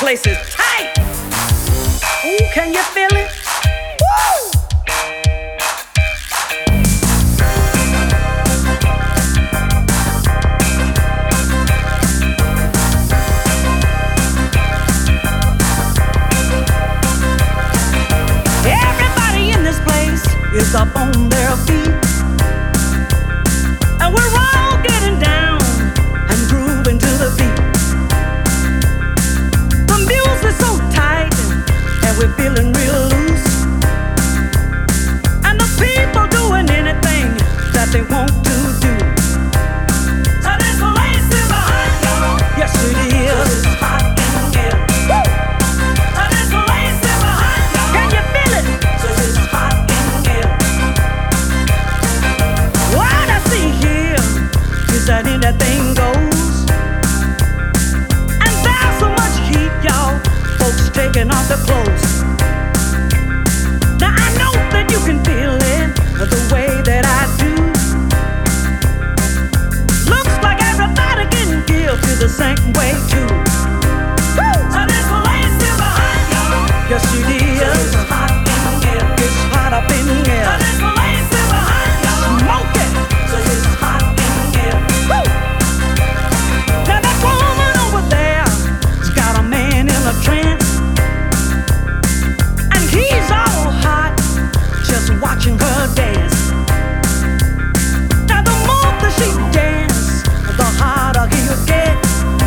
places. Hey! Ooh, can you feel it? Woo! Everybody in this place is up on their feet, and we're all getting down and grooving to the beat. The music's so tight and we're feeling real loose, and the people doing anything that they want to do. So there's a lace in behind you. Yes, it is. So it's hot in here. Woo! So there's a lace in behind you. Can you feel it? So it's hot in here. What I see here is that anything goes, and there's so much heat, y'all. Folks taking off their clothes. Now I know that you can feel it the way that I do. Looks like everybody can feel the same way too. Woo! So there's a lace in behind you. Yes, it is. So it's hot in here. It's hot up in here. So there's a lace in behind you. Smoke it. So it's hot in here. Woo! Now that woman over there's got a man in a trance, and he's all hot just watching her dance. Now the more that she dances, the hotter he'll get,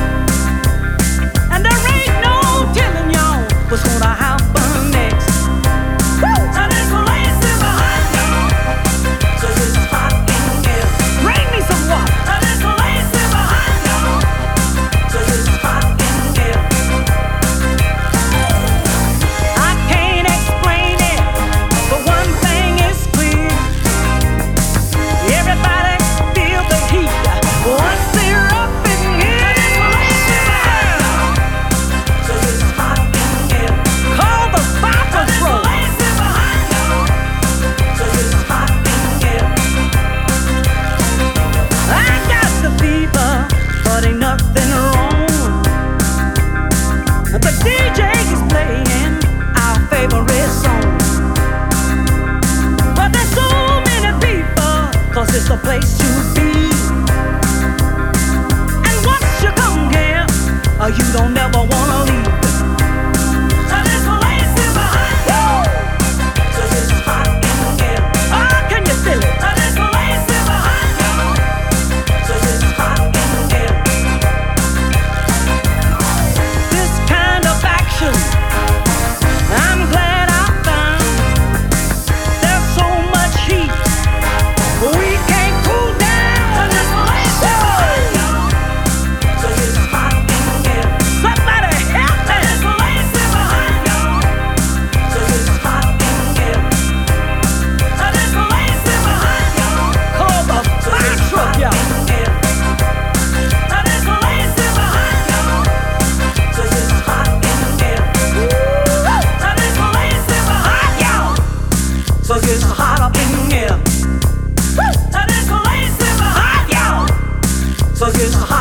and there ain't no telling y'all what's gonna happen next. Woo! So there's a lace in behind you. So it's hot in here. Bring me some water. So there's a lace in behind you. So it's hot in here. I can't explain it, but one thing is clear. Everybody feel the heat once they're up in here. So it's hot in here. Call the fire patrol. So it's hot in here. I got the fever, but ain't nothing wrong. The DJ is playing our favorite song, but there's so many people, 'cause it's the place to be. And once you come here, you don't never wanna leave. So there's a lace in behind you. So it's hot in here. Oh, can you feel it? So there's a lace in behind you. So it's hot in here. This kind of action I'm glad I found. There's so much heat, we can't cool down. So there's a lace in behind you. So it's hot in here. Somebody help me. So there's a lace in behind you. So it's hot in here. So there's a lace in behind you. Call the fire truck, y'all. So there's a lace in behind you. So it's hot in here. So there's a lace in behind you. So it's hot up in here. So there's a lace in behind you. So it's hot.